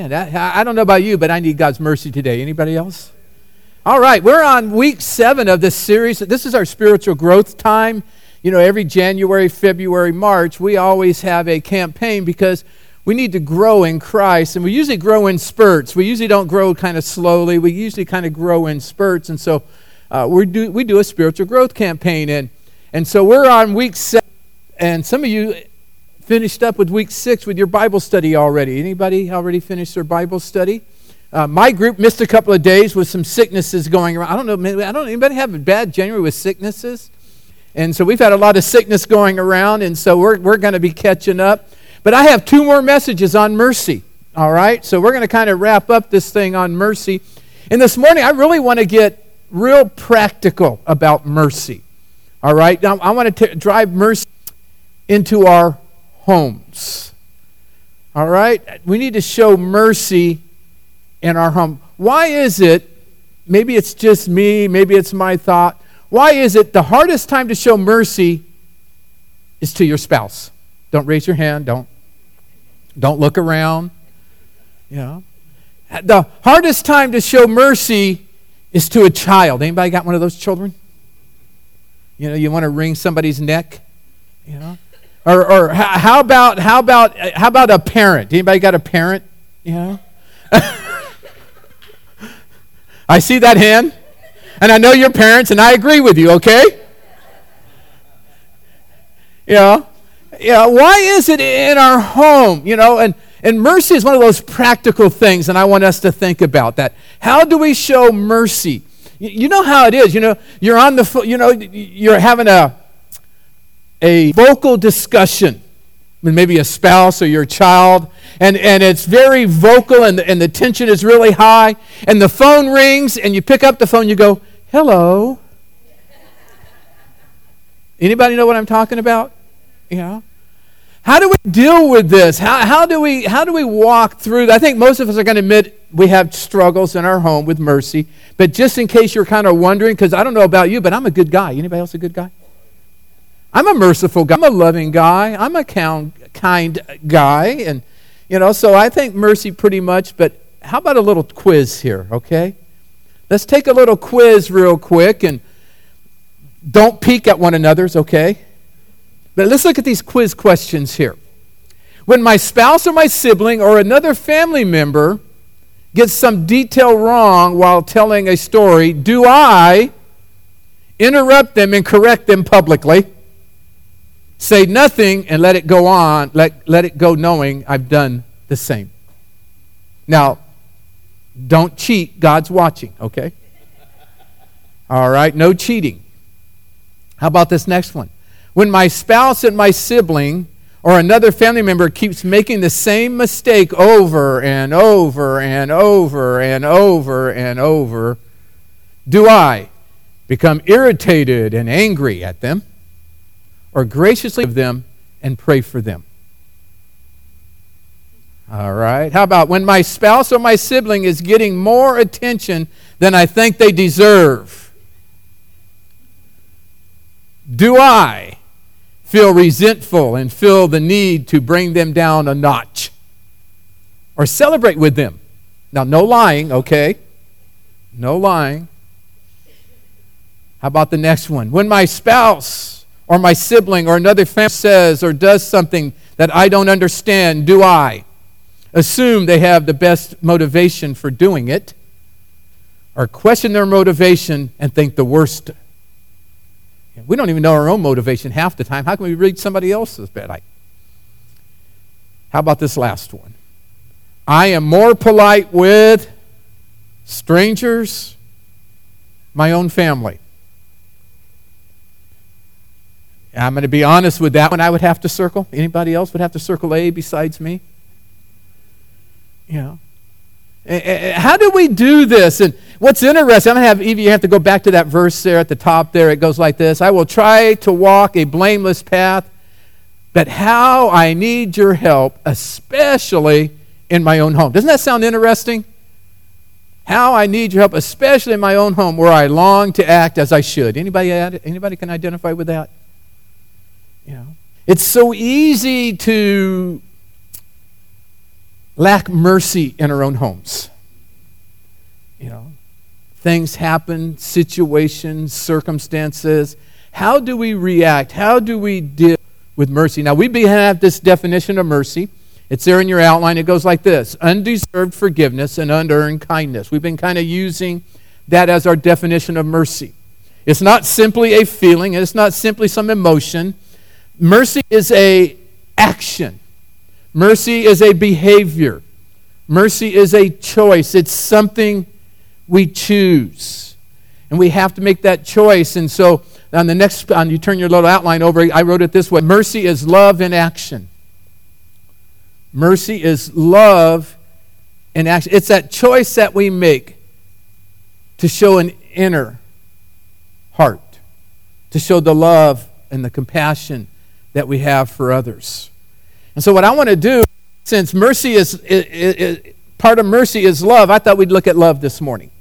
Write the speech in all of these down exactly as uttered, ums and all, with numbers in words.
that, I don't know about you, but I need God's mercy today. Anybody else? All right, we're on week seven of this series. This is our spiritual growth time. You know, every January, February, March, we always have a campaign because we need to grow in Christ, and we usually grow in spurts. We usually don't grow kind of slowly. We usually kind of grow in spurts, and so uh, we do we do a spiritual growth campaign, and and so we're on week seven, and some of you finished up with week six with your Bible study already. Anybody already finished their Bible study? Uh, my group missed a couple of days with some sicknesses going around. I don't know. Maybe, I don't. Anybody have a bad January with sicknesses? And so we've had a lot of sickness going around, and so we're we're going to be catching up. But I have two more messages on mercy. All right, so we're going to kind of wrap up this thing on mercy. And this morning, I really want to get real practical about mercy. All right, now I want to drive mercy into our homes. All right, we need to show mercy in our home. Why is it, maybe it's just me, maybe it's my thought, why is it the hardest time to show mercy is to your spouse? Don't raise your hand, don't don't look around. You know. The hardest time to show mercy is to a child. Anybody got one of those children? You know, you want to wring somebody's neck, you know? Or or how about how about how about a parent? Anybody got a parent? You know? I see that hand, and I know your parents, and I agree with you, okay? You know, yeah, why is it in our home, you know, and, and mercy is one of those practical things, and I want us to think about that. How do we show mercy? You, you know how it is, you know, you're on the, you know, you're having a, a vocal discussion with maybe a spouse or your child, and, and it's very vocal, and the, and the tension is really high, and the phone rings, and you pick up the phone, you go, hello. Anybody know what I'm talking about? You know? How do we deal with this? How, how do we how do we walk through? I think most of us are going to admit we have struggles in our home with mercy. But just in case you're kind of wondering, because I don't know about you, but I'm a good guy. Anybody else a good guy? I'm a merciful guy. I'm a loving guy. I'm a kind, kind guy. And, you know, so I think mercy pretty much. But how about a little quiz here, okay? Let's take a little quiz real quick. And don't peek at one another's, okay? But let's look at these quiz questions here. When my spouse or my sibling or another family member gets some detail wrong while telling a story, do I interrupt them and correct them publicly, say nothing and let it go on, let, let it go knowing I've done the same? Now, don't cheat. God's watching, okay? All right, no cheating. How about this next one? When my spouse and my sibling or another family member keeps making the same mistake over and over and over and over and over, do I become irritated and angry at them or graciously give them and pray for them? All right. How about when my spouse or my sibling is getting more attention than I think they deserve? Do I feel resentful and feel the need to bring them down a notch or celebrate with them? Now, no lying, okay? No lying. How about the next one? When my spouse or my sibling or another family says or does something that I don't understand, do I assume they have the best motivation for doing it or question their motivation and think the worst? We don't even know our own motivation half the time. How can we read somebody else's bad? I, how about this last one? I am more polite with strangers, my own family. I'm going to be honest with that one. I would have to circle. Anybody else would have to circle A besides me? You know. How do we do this? And what's interesting, I'm going to have Evie, you have to go back to that verse there at the top there. It goes like this. I will try to walk a blameless path, but how I need your help, especially in my own home. Doesn't that sound interesting? How I need your help, especially in my own home, where I long to act as I should. Anybody, anybody can identify with that? You know, it's so easy to lack mercy in our own homes. You know, things happen, situations, circumstances. How do we react? How do we deal with mercy? Now, we have this definition of mercy. It's there in your outline. It goes like this: undeserved forgiveness and unearned kindness. We've been kind of using that as our definition of mercy. It's not simply a feeling. It's not simply some emotion. Mercy is a action. Mercy is a behavior. Mercy is a choice. It's something we choose. And we have to make that choice. And so on the next, on you turn your little outline over, I wrote it this way: mercy is love in action. Mercy is love in action. It's that choice that we make to show an inner heart, to show the love and the compassion that we have for others. And so what I want to do, since mercy is, is, is part of mercy is love, I thought we'd look at love this morning.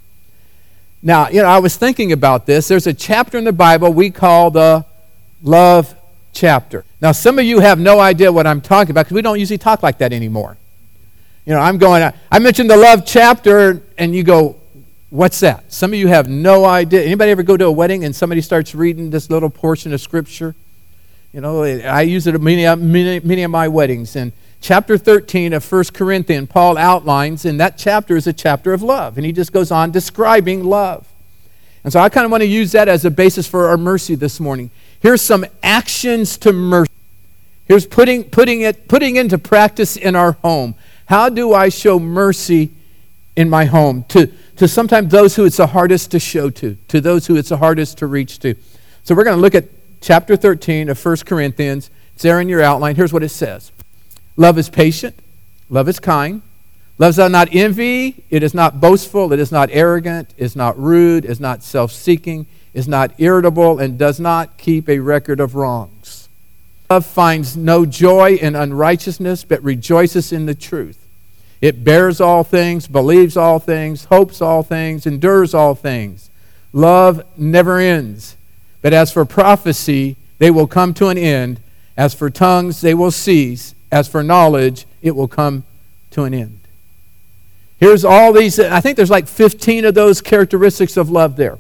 Now, you know, I was thinking about this. There's a chapter in the Bible we call the love chapter. Now, some of you have no idea what I'm talking about because we don't usually talk like that anymore. You know, I'm going, I mentioned the love chapter, and you go, what's that? Some of you have no idea. Anybody ever go to a wedding and somebody starts reading this little portion of Scripture? You know, I use it at many, many, many of my weddings. And chapter thirteen of First Corinthians, Paul outlines, and that chapter is a chapter of love. And he just goes on describing love. And so I kind of want to use that as a basis for our mercy this morning. Here's some actions to mercy. Here's putting, putting it, putting into practice in our home. How do I show mercy in my home to, to sometimes those who it's the hardest to show to, to those who it's the hardest to reach to? So we're going to look at chapter thirteen of First Corinthians. It's there in your outline. Here's what it says. Love is patient. Love is kind. Love does not envy. It is not boastful. It is not arrogant. It is not rude. It is not self-seeking. It is not irritable, and does not keep a record of wrongs. Love finds no joy in unrighteousness, but rejoices in the truth. It bears all things, believes all things, hopes all things, endures all things. Love never ends. But as for prophecy, they will come to an end. As for tongues, they will cease. As for knowledge, it will come to an end. Here's all these, I think there's like fifteen of those characteristics of love there.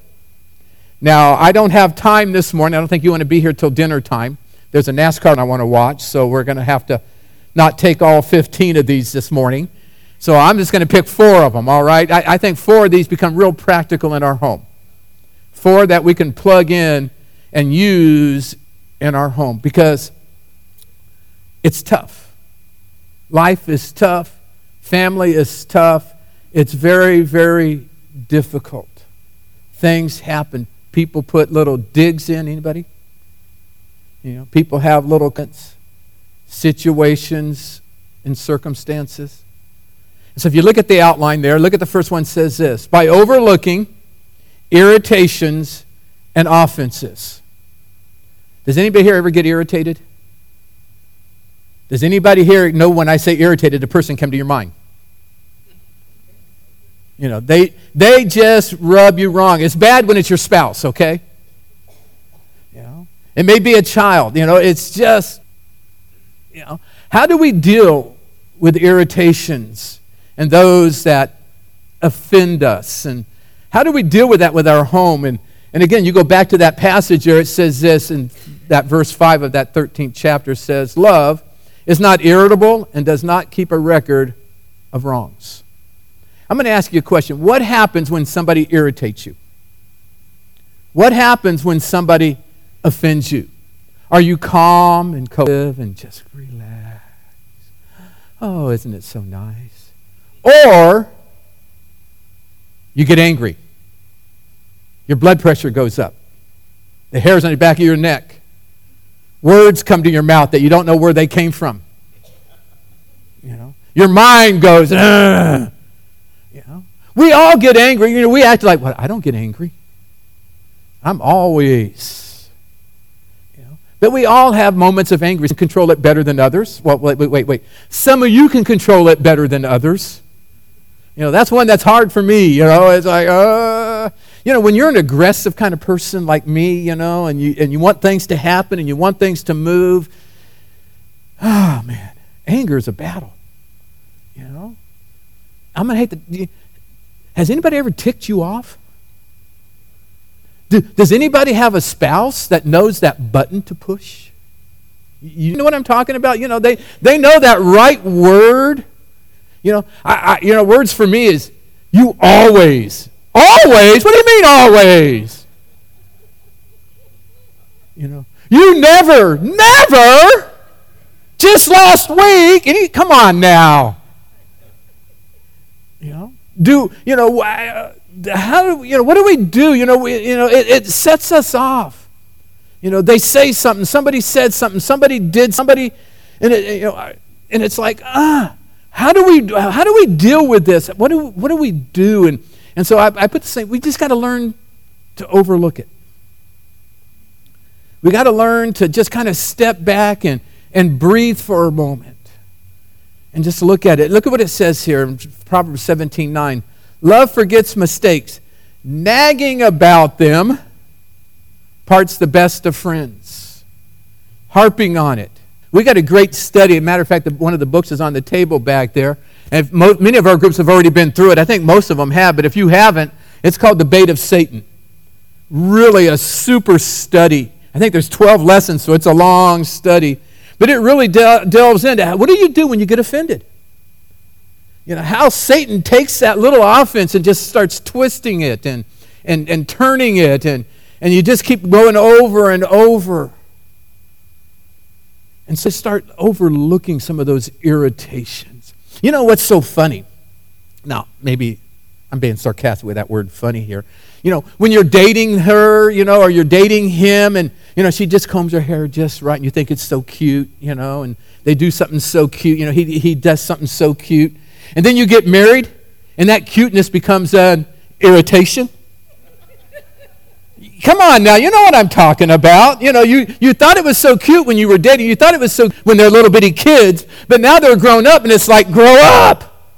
Now, I don't have time this morning. I don't think you want to be here till dinner time. There's a NASCAR I want to watch, so we're going to have to not take all fifteen of these this morning. So I'm just going to pick four of them, all right? I, I think four of these become real practical in our home. Four that we can plug in and use in our home because it's tough. Life is tough. Family is tough. It's very, very difficult. Things happen. People put little digs in. Anybody? You know, people have little situations and circumstances. And so if you look at the outline there, look at the first one. Says this: by overlooking irritations and offenses. Does anybody here ever get irritated? Does anybody here know when I say irritated, a person come to your mind? You know, they they just rub you wrong. It's bad when it's your spouse, okay? You know, it may be a child. You know, it's just, you know, how do we deal with irritations and those that offend us? And how do we deal with that with our home? And and again, you go back to that passage there. It says this in that verse five of that thirteenth chapter says, "Love is not irritable and does not keep a record of wrongs." I'm going to ask you a question. What happens when somebody irritates you? What happens when somebody offends you? Are you calm and cool and just relax? Oh, isn't it so nice? Or you get angry. Your blood pressure goes up. The hairs on the back of your neck. Words come to your mouth that you don't know where they came from. You know, your mind goes, ugh. You know, we all get angry. You know, we act like, well, I don't get angry. I'm always, you know. But we all have moments of anger. We can control it better than others. Well, wait, wait, wait, wait. Some of you can control it better than others. You know, that's one that's hard for me. You know, it's like, uh, you know, when you're an aggressive kind of person like me, you know, and you and you want things to happen and you want things to move. Oh man, anger is a battle. You know? I'm going to hate the... Has anybody ever ticked you off? Do, does anybody have a spouse that knows that button to push? You know what I'm talking about? You know, they, they know that right word. You know, I, I, you know, words for me is, you always. Always? What do you mean always? You know, you never, never, just last week, and he, come on now. You know, do, you know, uh, how do, you know, what do we do? You know, we, you know, it, it sets us off. You know, they say something, somebody said something, somebody did somebody, and it, you know, and it's like, ah, how do we, how do we deal with this? What do, what do we do? And and so I, I put the same. We just got to learn to overlook it. We got to learn to just kind of step back and and breathe for a moment, and just look at it. Look at what it says here in Proverbs seventeen nine. Love forgets mistakes, nagging about them parts the best of friends. Harping on it. We got a great study. As a matter of fact, one of the books is on the table back there. And if mo- many of our groups have already been through it. I think most of them have. But if you haven't, it's called The Bait of Satan. Really a super study. I think there's twelve lessons, so it's a long study. But it really del- delves into what do you do when you get offended? You know, how Satan takes that little offense and just starts twisting it and, and, and turning it. And, and you just keep going over and over. And so start overlooking some of those irritations. You know what's so funny? Now, maybe I'm being sarcastic with that word funny here. You know, when you're dating her, you know, or you're dating him, and, you know, she just combs her hair just right, and you think it's so cute, you know, and they do something so cute. You know, he, he does something so cute. And then you get married, and that cuteness becomes an irritation. Come on now, you know what I'm talking about. You know, you, you thought it was so cute when you were dating. You thought it was so when they're little bitty kids, but now they're grown up and it's like, grow up.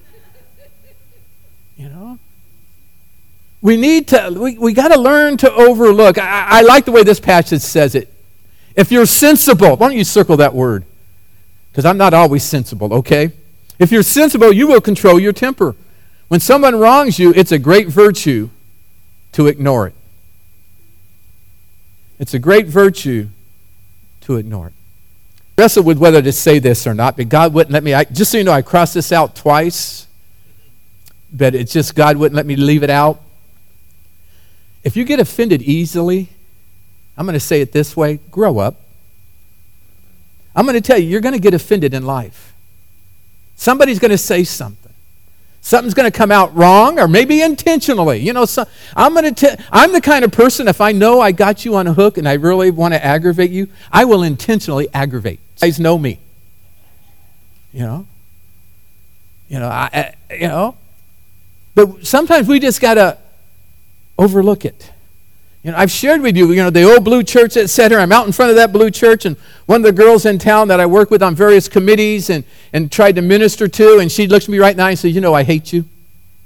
You know? We need to, we, we got to learn to overlook. I, I like the way this passage says it. If you're sensible, why don't you circle that word? Because I'm not always sensible, okay? If you're sensible, you will control your temper. When someone wrongs you, it's a great virtue to ignore it. It's a great virtue to ignore it. I wrestled with whether to say this or not, but God wouldn't let me. I, just so you know, I crossed this out twice, but it's just God wouldn't let me leave it out. If you get offended easily, I'm going to say it this way, grow up. I'm going to tell you, you're going to get offended in life. Somebody's going to say something. Something's going to come out wrong, or maybe intentionally. You know, so I'm going to. T- I'm the kind of person, if I know I got you on a hook and I really want to aggravate you, I will intentionally aggravate. You guys know me. You know. You know. I, I, you know. But sometimes we just got to overlook it. You know, I've shared with you, you know, the old blue church at Center. I'm out in front of that blue church, and one of the girls in town that I work with on various committees and, and tried to minister to, and she looks at me right now and says, you know, I hate you.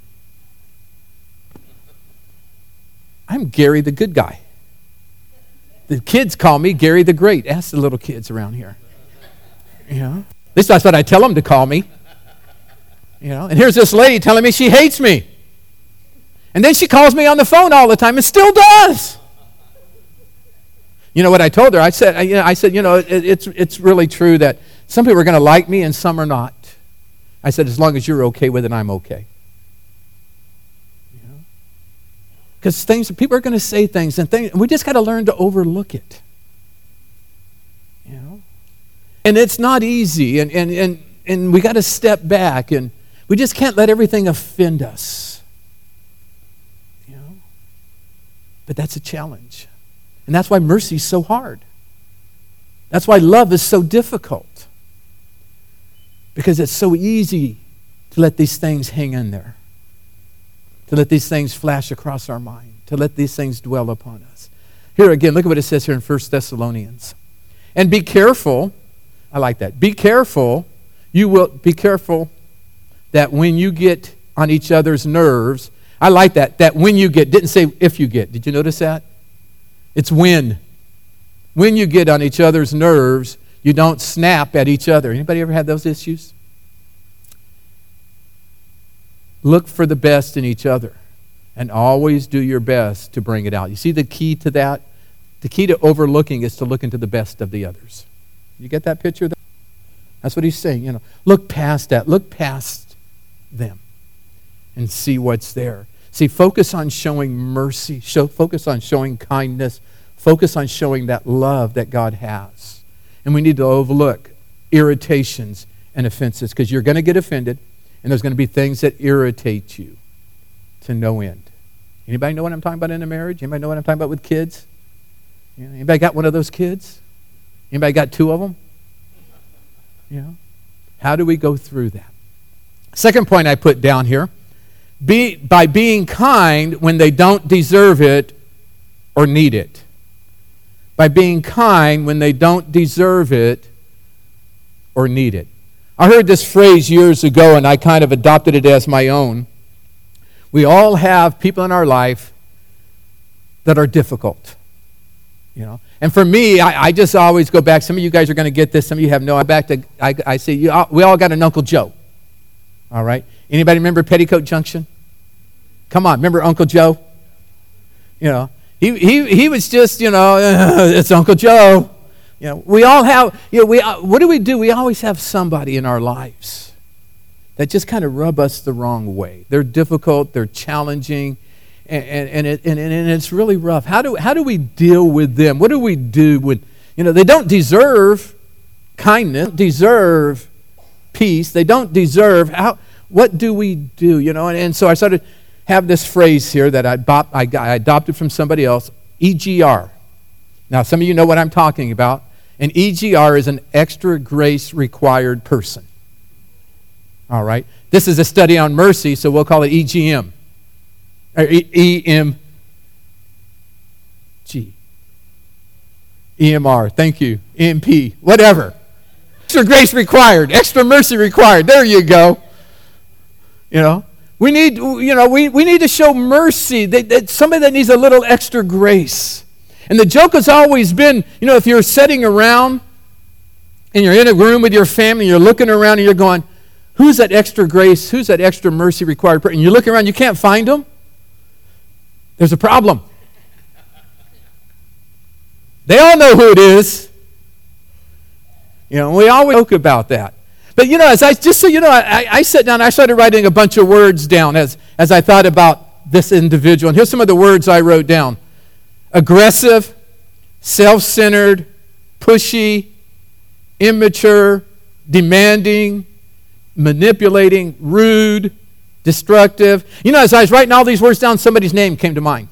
I'm Gary the good guy. The kids call me Gary the Great. Ask the little kids around here. You know, at least that's what I tell them to call me. You know, and here's this lady telling me she hates me. And then she calls me on the phone all the time and still does. You know what I told her? I said, you know, I said, you know, it, it's it's really true that some people are going to like me and some are not. I said, as long as you're okay with it, I'm okay. You know? Because things, people are going to say things, and things, we just got to learn to overlook it. You know, and it's not easy, and and and and we got to step back, and we just can't let everything offend us. But that's a challenge. And that's why mercy is so hard. That's why love is so difficult. Because it's so easy to let these things hang in there. To let these things flash across our mind. To let these things dwell upon us. Here again, look at what it says here in First Thessalonians. And be careful. I like that. Be careful. You will be careful that when you get on each other's nerves, I like that, that when you get, didn't say if you get. Did you notice that? It's when. When you get on each other's nerves, you don't snap at each other. Anybody ever had those issues? Look for the best in each other and always do your best to bring it out. You see the key to that? The key to overlooking is to look into the best of the others. You get that picture? That's what he's saying. You know, look past that. Look past them and see what's there. See, focus on showing mercy. Show, focus on showing kindness. Focus on showing that love that God has. And we need to overlook irritations and offenses, because you're going to get offended, and there's going to be things that irritate you to no end. Anybody know what I'm talking about in a marriage? Anybody know what I'm talking about with kids? You know, anybody got one of those kids? Anybody got two of them? You know, how do we go through that? Second point I put down here, be, by being kind when they don't deserve it or need it. By being kind when they don't deserve it or need it. I heard this phrase years ago, and I kind of adopted it as my own. We all have people in our life that are difficult. You know, and for me, I, I just always go back. Some of you guys are going to get this. Some of you have no. I back to. I, I say you. We all got an Uncle Joe. All right. Anybody remember Petticoat Junction? Come on, remember Uncle Joe? You know, he he he was just, you know, it's Uncle Joe. You know, we all have. You know, we uh, what do we do? We always have somebody in our lives that just kind of rub us the wrong way. They're difficult. They're challenging. And, and, it, and, and it's really rough. How do, how do we deal with them? What do we do with, you know, they don't deserve kindness, deserve peace. They don't deserve, how, what do we do? You know, and, and so I started have this phrase here that I, bop, I, I adopted from somebody else, E G R. Now, some of you know what I'm talking about. An E G R is an extra grace required person. All right. This is a study on mercy, so we'll call it E G M. E M G. E M R, thank you. E M P, whatever. Extra grace required, extra mercy required. There you go. You know, we need, you know, we, we need to show mercy. That, that somebody that needs a little extra grace. And the joke has always been, you know, if you're sitting around and you're in a room with your family, you're looking around and you're going, who's that extra grace? Who's that extra mercy required person? And you look around, you can't find them. There's a problem. They all know who it is. You know, we always joke about that. But, you know, as I just so you know, I, I sat down, I started writing a bunch of words down as, as I thought about this individual. And here's some of the words I wrote down. Aggressive, self-centered, pushy, immature, demanding, manipulating, rude, destructive. You know, as I was writing all these words down, somebody's name came to mind.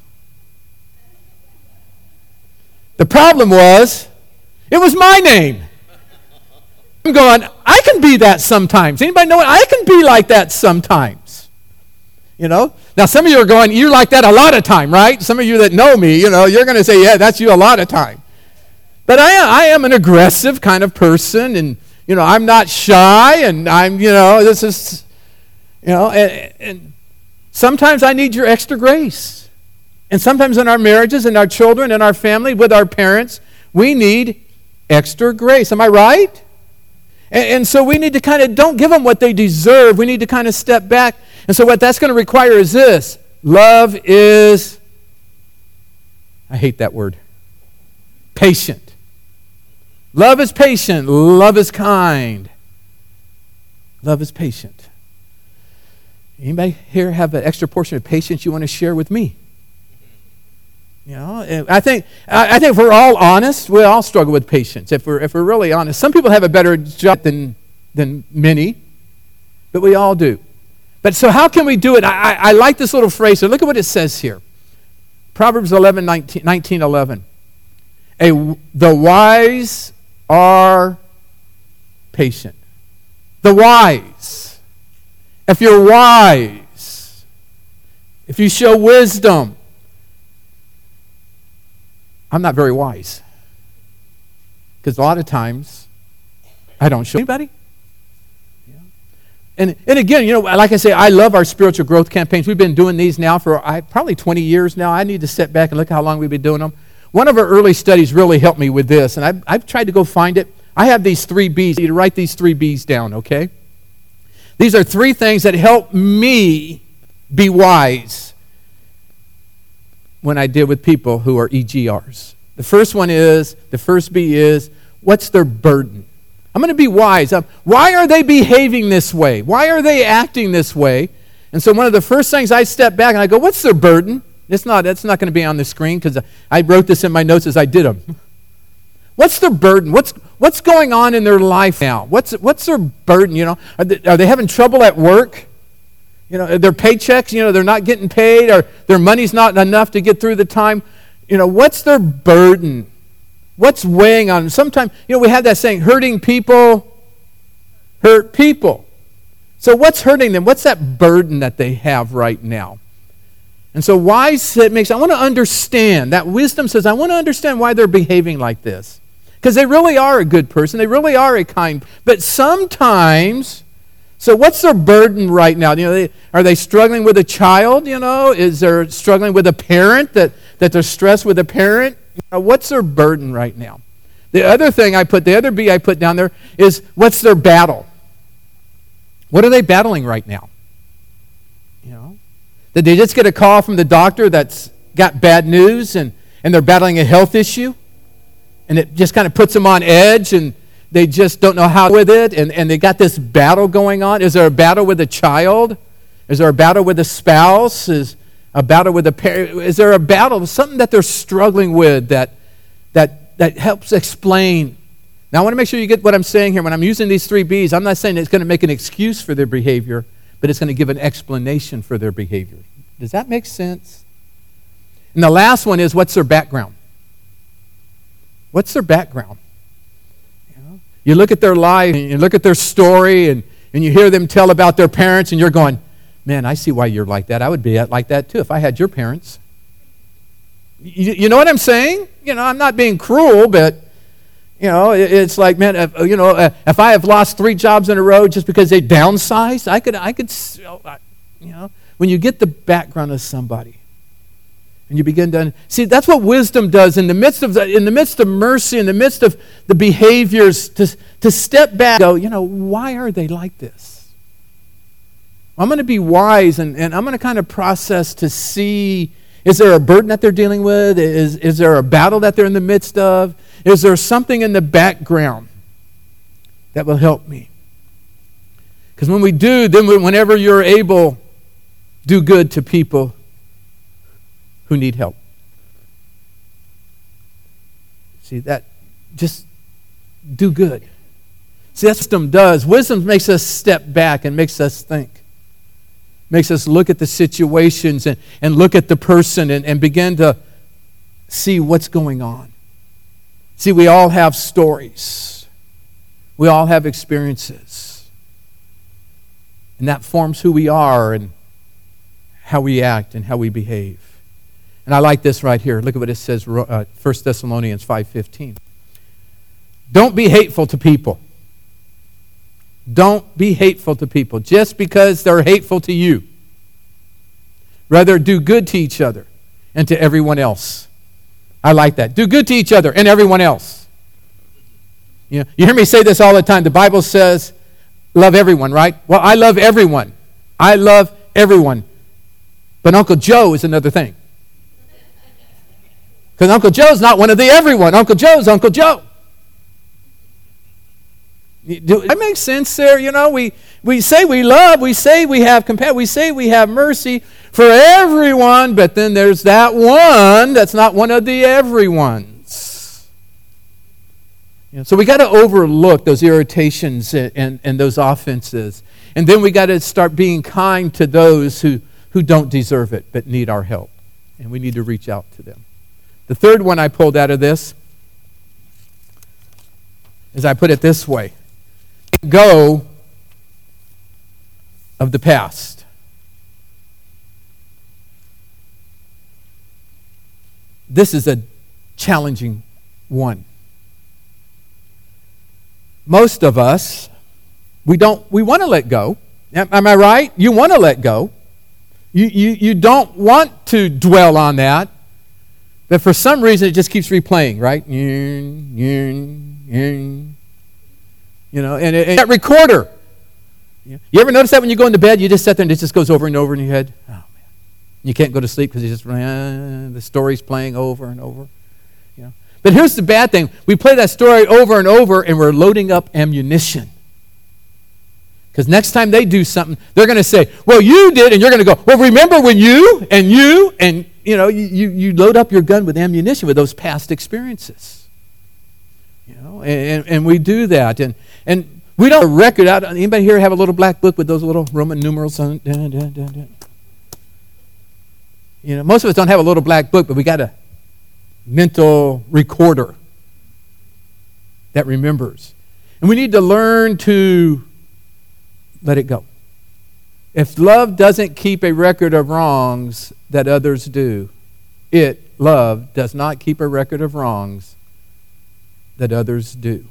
The problem was, it was my name. I'm going, I can be that sometimes. Anybody know it? I can be like that sometimes. You know? Now, some of you are going, you're like that a lot of time, right? Some of you that know me, you know, you're going to say, yeah, that's you a lot of time. But I am, I am an aggressive kind of person, and, you know, I'm not shy, and I'm, you know, this is... You know, and, and sometimes I need your extra grace. And sometimes in our marriages, in our children, in our family, with our parents, we need extra grace. Am I right? And, and so we need to kind of, don't give them what they deserve. We need to kind of step back. And so what that's going to require is this. Love is, I hate that word, patient. Love is patient. Love is kind. Love is patient. Anybody here have an extra portion of patience you want to share with me? You know, I think I think if we're all honest, we all struggle with patience. If we're if we're really honest, some people have a better job than than many, but we all do. But so how can we do it? I, I, I like this little phrase. So look at what it says here. Proverbs eleven, nineteen, nineteen eleven. A, the wise are patient. The wise. If you're wise, if you show wisdom, I'm not very wise. Because a lot of times, I don't show anybody. Yeah. And, and again, you know, like I say, I love our spiritual growth campaigns. We've been doing these now for I, probably twenty years now. I need to step back and look how long we've been doing them. One of our early studies really helped me with this, and I've, I've tried to go find it. I have these three B's. You need to write these three B's down, okay? These are three things that help me be wise when I deal with people who are E G Rs. The first one is, the first B is, what's their burden? I'm going to be wise. Um, why are they behaving this way? Why are they acting this way? And so one of the first things, I step back and I go, what's their burden? It's not, it's not going to be on the screen because I wrote this in my notes as I did them. What's their burden? What's what's going on in their life now? What's what's their burden? You know, are they, are they having trouble at work? You know, their paychecks, you know, they're not getting paid, or their money's not enough to get through the time. You know, what's their burden? What's weighing on them? Sometimes, you know, we have that saying, hurting people hurt people. So what's hurting them? What's that burden that they have right now? And so wise it makes, I want to understand. That wisdom says, I want to understand why they're behaving like this. Because they really are a good person. They really are a kind. But sometimes, so what's their burden right now? You know, they, are they struggling with a child? You know, is there struggling with a parent that, that they're stressed with a parent? You know, what's their burden right now? The other thing I put, the other B I put down there is what's their battle? What are they battling right now? You know, did they just get a call from the doctor that's got bad news and, and they're battling a health issue? And it just kind of puts them on edge and they just don't know how to with it, and, and they got this battle going on. Is there a battle with a child? Is there a battle with a spouse? Is a battle with a parent? Is there a battle, something that they're struggling with that that that helps explain? Now I want to make sure you get what I'm saying here. When I'm using these three B's, I'm not saying it's going to make an excuse for their behavior, but it's going to give an explanation for their behavior. Does that make sense? And the last one is, what's their background? What's their background? You know, you look at their life, and you look at their story, and, and you hear them tell about their parents, and you're going, man, I see why you're like that. I would be like that too if I had your parents. You, you know what I'm saying? You know, I'm not being cruel, but, you know, it, it's like, man, if, you know, if I have lost three jobs in a row just because they downsized, I could, I could, you know, when you get the background of somebody, and you begin to see, that's what wisdom does in the midst of the, in the midst of mercy, in the midst of the behaviors, to, to step back and go, you know, why are they like this? I'm going to be wise, and, and I'm going to kind of process to see, is there a burden that they're dealing with? Is, is there a battle that they're in the midst of? Is there something in the background that will help me? Because when we do, then we, whenever you're able, do good to people who need help. See, that, just do good. See, that's what wisdom does. Wisdom makes us step back and makes us think. Makes us look at the situations and, and look at the person and, and begin to see what's going on. See, we all have stories. We all have experiences. And that forms who we are and how we act and how we behave. And I like this right here. Look at what it says, uh, First Thessalonians five fifteen. Don't be hateful to people. Don't be hateful to people just because they're hateful to you. Rather, do good to each other and to everyone else. I like that. Do good to each other and everyone else. You know, you hear me say this all the time. The Bible says, love everyone, right? Well, I love everyone. I love everyone. But Uncle Joe is another thing. Because Uncle Joe's not one of the everyone. Uncle Joe's Uncle Joe. Do that make sense there? You know, we, we say we love, we say we have compassion, we say we have mercy for everyone, but then there's that one that's not one of the everyones. You know, so we got to overlook those irritations and, and, and those offenses. And then we got to start being kind to those who, who don't deserve it but need our help. And we need to reach out to them. The third one I pulled out of this is, I put it this way: let go of the past. This is a challenging one. Most of us, we don't, we want to let go. Am, am I right? You want to let go. You, you, you don't want to dwell on that. But for some reason, it just keeps replaying, right? You know, and, it, and that recorder, You you ever notice that when you go into bed, you just sit there and it just goes over and over in your head? Oh, man. You can't go to sleep because you just, uh, the story's playing over and over. You know? But here's the bad thing. We play that story over and over, and we're loading up ammunition. Because next time they do something, they're going to say, well, you did, and you're going to go, well, remember when you, and you, and, you know, you, you, you load up your gun with ammunition with those past experiences. You know, and, and we do that. And, and we don't have a record out. Anybody here have a little black book with those little Roman numerals on it? Dun, dun, dun, dun. You know, most of us don't have a little black book, but we got a mental recorder that remembers. And we need to learn to let it go. If love doesn't keep a record of wrongs that others do, it, love, does not keep a record of wrongs that others do.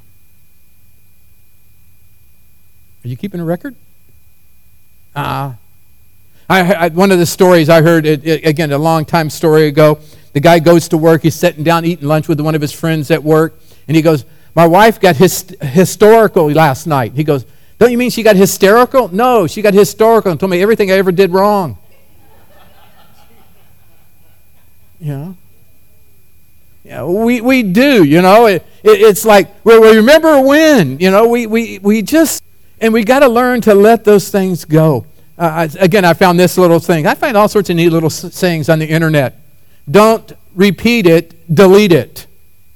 Are you keeping a record? Uh, I, I, one of the stories I heard, it, it, again, a long time story ago, the guy goes to work, he's sitting down eating lunch with one of his friends at work, and he goes, my wife got his, historical last night. He goes, don't you mean she got hysterical? No, she got historical and told me everything I ever did wrong. You know? Yeah, we, we do, you know. It, it, it's like, well, we remember when, you know, we, we, we just, and we got to learn to let those things go. Uh, I, again, I found this little thing. I find all sorts of neat little s- sayings on the internet. Don't repeat it, delete it.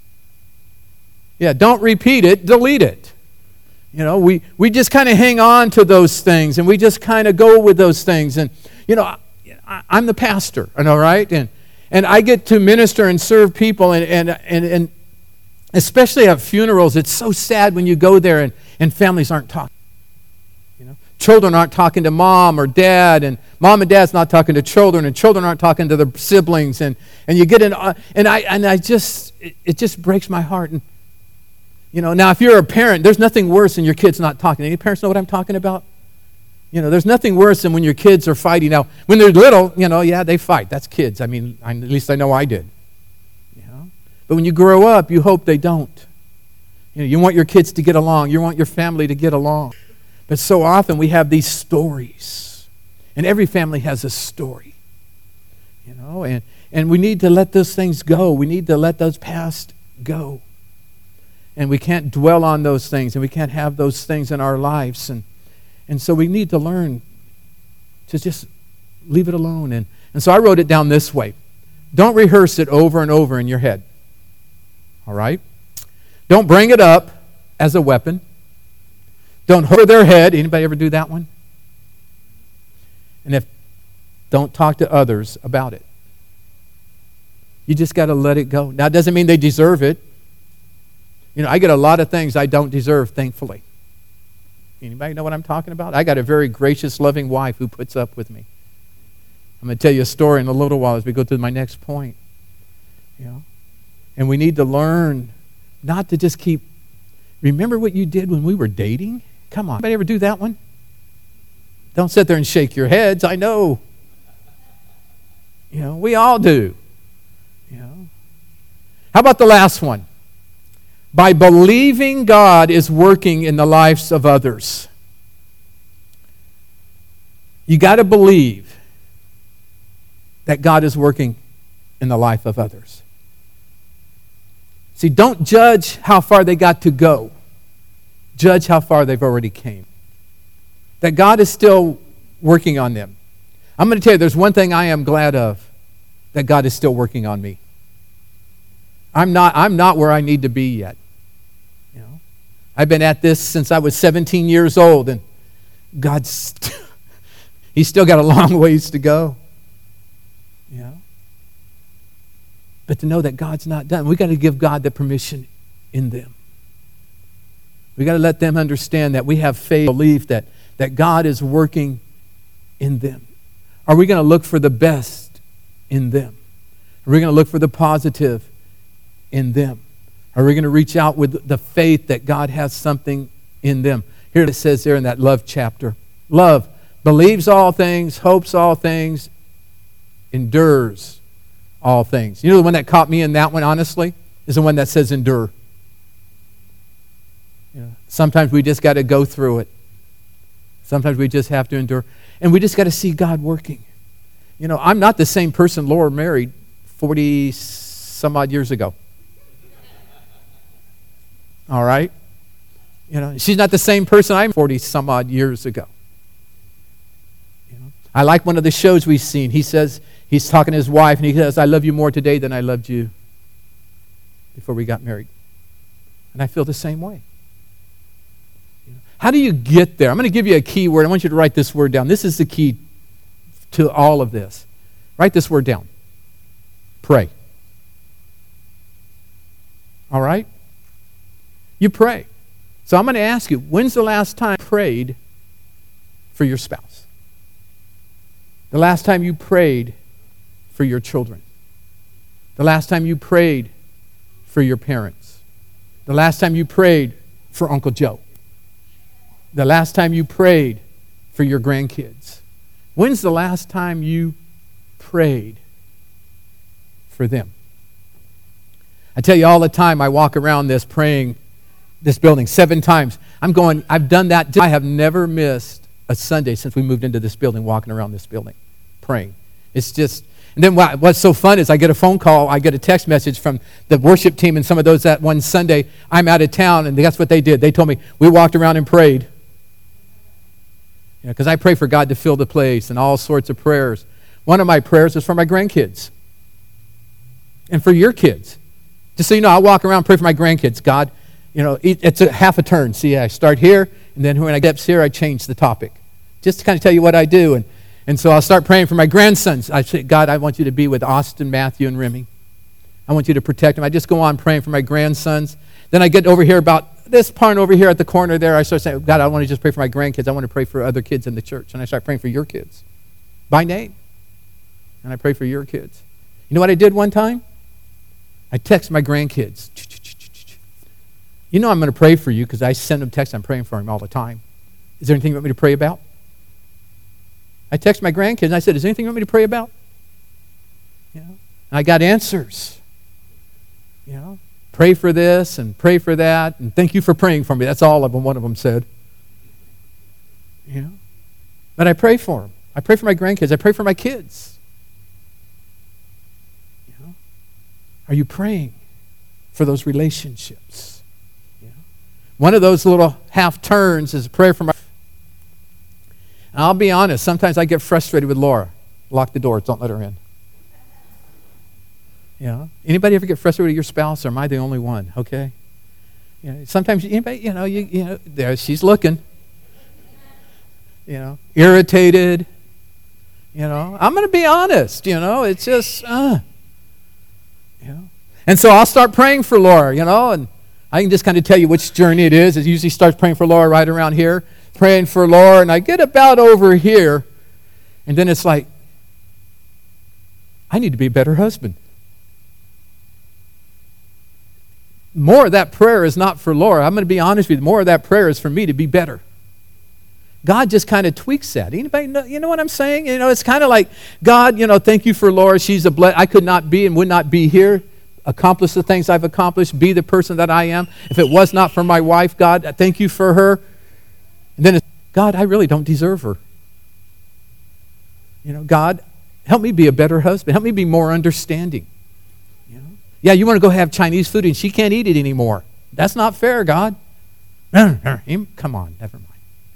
Yeah, don't repeat it, delete it. You know, we, we just kind of hang on to those things, and we just kind of go with those things. And, you know, I, I'm the pastor, I know, right? And and I get to minister and serve people, and, and, and, and especially at funerals, it's so sad when you go there and, and families aren't talking. You know, children aren't talking to mom or dad, and mom and dad's not talking to children, and children aren't talking to their siblings, and, and you get in, and I and I just, it, it just breaks my heart. And you know, now if you're a parent, there's nothing worse than your kids not talking. Any parents know what I'm talking about? You know, there's nothing worse than when your kids are fighting. Now, when they're little, you know, yeah, they fight. That's kids. I mean, I, at least I know I did. You know, but when you grow up, you hope they don't. You know, you want your kids to get along. You want your family to get along. But so often we have these stories, and every family has a story. You know, and and we need to let those things go. We need to let those past go. And we can't dwell on those things, and we can't have those things in our lives. And and so we need to learn to just leave it alone. And, and so I wrote it down this way. Don't rehearse it over and over in your head. All right? Don't bring it up as a weapon. Don't hold their head. Anybody ever do that one? And if don't talk to others about it. You just got to let it go. Now, it doesn't mean they deserve it. You know, I get a lot of things I don't deserve, thankfully. Anybody know what I'm talking about? I got a very gracious, loving wife who puts up with me. I'm going to tell you a story in a little while as we go to my next point. You know, and we need to learn not to just keep, remember what you did when we were dating? Come on. Anybody ever do that one? Don't sit there and shake your heads. I know. You know, we all do. You know. How about the last one? By believing God is working in the lives of others. You got to believe that God is working in the life of others. See, don't judge how far they got to go. Judge how far they've already came. That God is still working on them. I'm going to tell you, there's one thing I am glad of, that God is still working on me. I'm not, I'm not where I need to be yet. You know, I've been at this since I was seventeen years old, and God's st- He's still got a long ways to go. You know? But to know that God's not done, we got to give God the permission in them. We got to let them understand that we have faith, belief that, that God is working in them. Are we going to look for the best in them? Are we going to look for the positive in them? Are we going to reach out with the faith that God has something in them? Here it says there in that love chapter. Love believes all things, hopes all things, endures all things. You know the one that caught me in that one, honestly, is the one that says endure. You know, sometimes we just got to go through it. Sometimes we just have to endure. And we just got to see God working. You know, I'm not the same person Laura married forty some odd years ago. All right? You know, she's not the same person I'm forty some odd years ago. You know, I like one of the shows we've seen. He says, he's talking to his wife, and he says, I love you more today than I loved you before we got married. And I feel the same way. You know, how do you get there? I'm going to give you a key word. I want you to write this word down. This is the key to all of this. Write this word down. Pray. All right? You pray. So I'm going to ask you, when's the last time you prayed for your spouse? The last time you prayed for your children? The last time you prayed for your parents? The last time you prayed for Uncle Joe? The last time you prayed for your grandkids? When's the last time you prayed for them? I tell you all the time, I walk around this praying this building seven times. I'm going, I've done that. I have never missed a Sunday since we moved into this building, walking around this building, praying. It's just, and then what, what's so fun is I get a phone call, I get a text message from the worship team and some of those that one Sunday, I'm out of town, and that's what they did. They told me, we walked around and prayed. You know, because I pray for God to fill the place and all sorts of prayers. One of my prayers is for my grandkids and for your kids. Just so you know, I walk around and pray for my grandkids. God, you know, it's a half a turn. See, I start here, and then when I get up here, I change the topic. Just to kind of tell you what I do. And, and so I'll start praying for my grandsons. I say, God, I want you to be with Austin, Matthew, and Remy. I want you to protect them. I just go on praying for my grandsons. Then I get over here about this part over here at the corner there. I start saying, God, I want to just pray for my grandkids. I want to pray for other kids in the church. And I start praying for your kids by name. And I pray for your kids. You know what I did one time? I text my grandkids. You know I'm going to pray for you because I send them texts. I'm praying for them all the time. Is there anything you want me to pray about? I text my grandkids and I said, is there anything you want me to pray about? You know, and I got answers. You know, pray for this and pray for that, and thank you for praying for me. That's all of them, one of them said. You know, but I pray for them. I pray for my grandkids. I pray for my kids. You know, are you praying for those relationships? You know, one of those little half turns is a prayer for my. And I'll be honest. Sometimes I get frustrated with Laura. Lock the doors. Don't let her in. You know, anybody ever get frustrated with your spouse, or am I the only one? Okay. You know, sometimes anybody, you know, you you know, there she's looking. You know, irritated. You know, I'm going to be honest. You know, it's just, uh, you know, and so I'll start praying for Laura. You know, and I can just kind of tell you which journey it is. It usually starts praying for Laura right around here, praying for Laura, and I get about over here, and then it's like, I need to be a better husband. More of that prayer is not for Laura. I'm going to be honest with you. More of that prayer is for me to be better. God just kind of tweaks that. Anybody know, you know what I'm saying? You know, it's kind of like, God, you know, thank you for Laura. She's a ble- I could not be and would not be here, accomplish the things I've accomplished, be the person that I am. If it was not for my wife, God, thank you for her. And then it's, God, I really don't deserve her. You know, God, help me be a better husband. Help me be more understanding. Yeah, you want to go have Chinese food and she can't eat it anymore. That's not fair, God. Come on, never mind.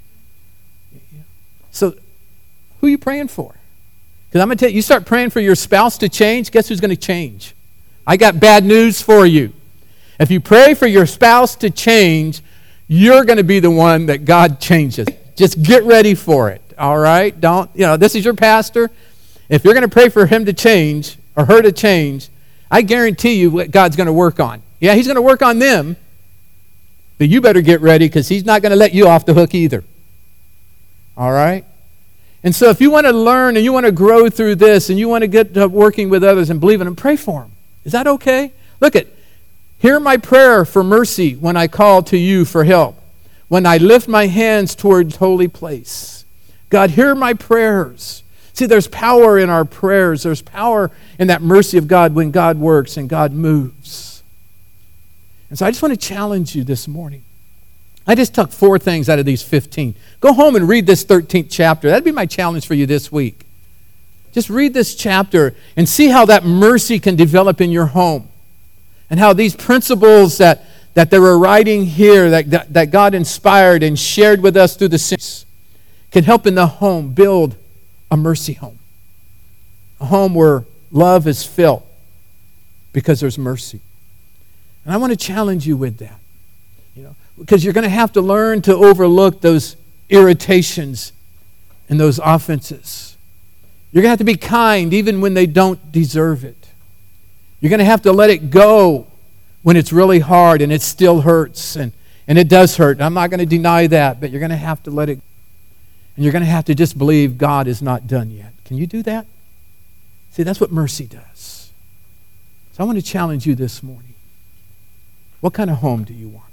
So, who are you praying for? Because I'm going to tell you, you start praying for your spouse to change, guess who's going to change? I got bad news for you. If you pray for your spouse to change, you're going to be the one that God changes. Just get ready for it, all right? Don't, you know, this is your pastor. If you're going to pray for him to change or her to change, I guarantee you what God's going to work on. Yeah, he's going to work on them, but you better get ready because he's not going to let you off the hook either. All right? And so if you want to learn and you want to grow through this and you want to get to working with others and believing them, pray for them. Is that okay? Look at, hear my prayer for mercy when I call to you for help. When I lift my hands towards holy place. God, hear my prayers. See, there's power in our prayers. There's power in that mercy of God when God works and God moves. And so I just want to challenge you this morning. I just took four things out of these fifteen. Go home and read this thirteenth chapter. That'd be my challenge for you this week. Just read this chapter and see how that mercy can develop in your home. And how these principles that, that they were writing here, that, that, that God inspired and shared with us through the saints, can help in the home build a mercy home. A home where love is felt because there's mercy. And I want to challenge you with that. You know, because you're going to have to learn to overlook those irritations and those offenses. You're going to have to be kind even when they don't deserve it. You're going to have to let it go when it's really hard and it still hurts. And, and it does hurt. I'm not going to deny that, but you're going to have to let it go. And you're going to have to just believe God is not done yet. Can you do that? See, that's what mercy does. So I want to challenge you this morning. What kind of home do you want?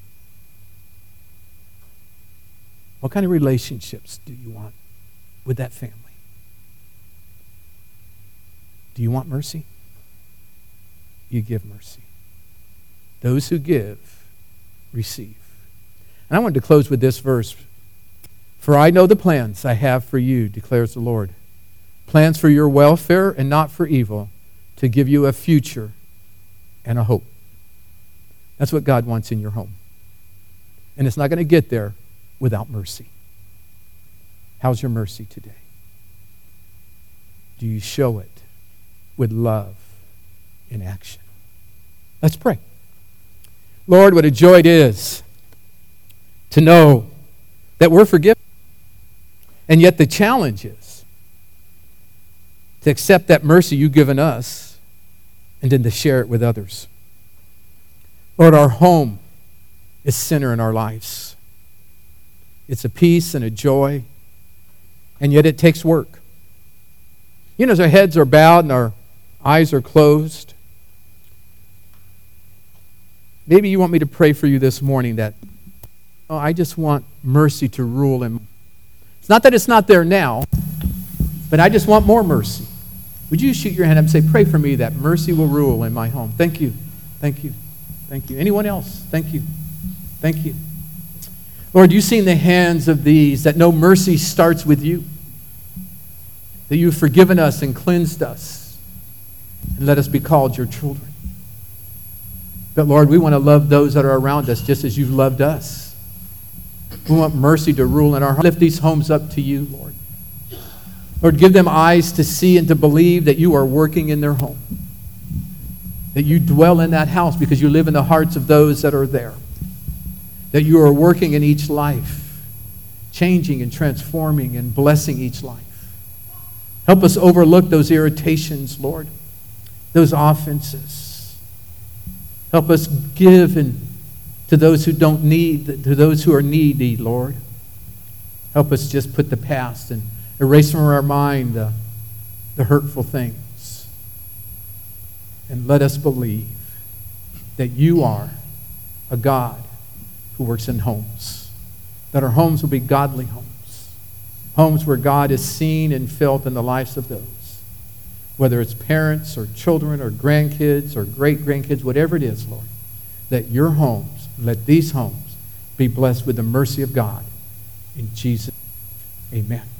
What kind of relationships do you want with that family? Do you want mercy? You give mercy. Those who give, receive. And I wanted to close with this verse. For I know the plans I have for you, declares the Lord. Plans for your welfare and not for evil, to give you a future and a hope. That's what God wants in your home. And it's not going to get there without mercy. How's your mercy today? Do you show it with love in action? Let's pray. Lord, what a joy it is to know that we're forgiven. And yet the challenge is to accept that mercy you've given us and then to share it with others. Lord, our home is center in our lives. It's a peace and a joy, and yet it takes work. You know, as our heads are bowed and our eyes are closed, maybe you want me to pray for you this morning that, oh, I just want mercy to rule in. It's not that it's not there now, but I just want more mercy. Would you shoot your hand up and say, pray for me that mercy will rule in my home. Thank you. Thank you. Thank you. Anyone else? Thank you. Thank you. Lord, you've seen the hands of these that know mercy starts with you. That you've forgiven us and cleansed us and let us be called your children. But Lord, we want to love those that are around us just as you've loved us. We want mercy to rule in our home. Lift these homes up to you, Lord. Lord, give them eyes to see and to believe that you are working in their home. That you dwell in that house because you live in the hearts of those that are there. That you are working in each life, changing and transforming and blessing each life. Help us overlook those irritations, Lord, those offenses. Help us give in to those who don't need, to those who are needy, Lord. Help us just put the past and erase from our mind the, the hurtful things. And let us believe that you are a God who works in homes. That our homes will be godly homes. Homes where God is seen and felt in the lives of those. Whether it's parents or children or grandkids or great-grandkids, whatever it is, Lord. That your homes, let these homes be blessed with the mercy of God. In Jesus' name, amen.